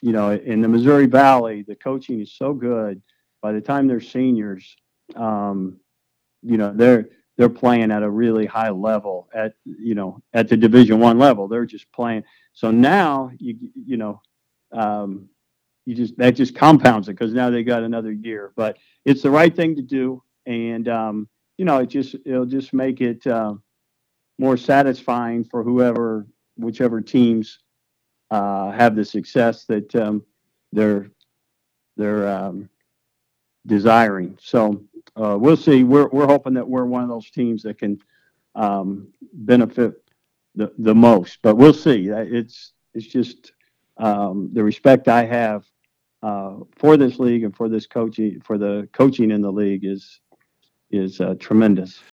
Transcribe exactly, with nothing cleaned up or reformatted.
you know, in the Missouri Valley, the coaching is so good. By the time they're seniors, um, you know, they're they're playing at a really high level at you know at the Division One level. They're just playing. So now you you know um, you just that just compounds it because now they got another year. But it's the right thing to do, and um, you know it just it'll just make it uh, more satisfying for whoever whichever teams uh, have the success that um, they're they're um, desiring. So uh, we'll see. We're we're hoping that we're one of those teams that can um, benefit the the most. But we'll see. Uh, It's it's just um, the respect I have uh, for this league and for this coaching for the coaching in the league is is uh, tremendous.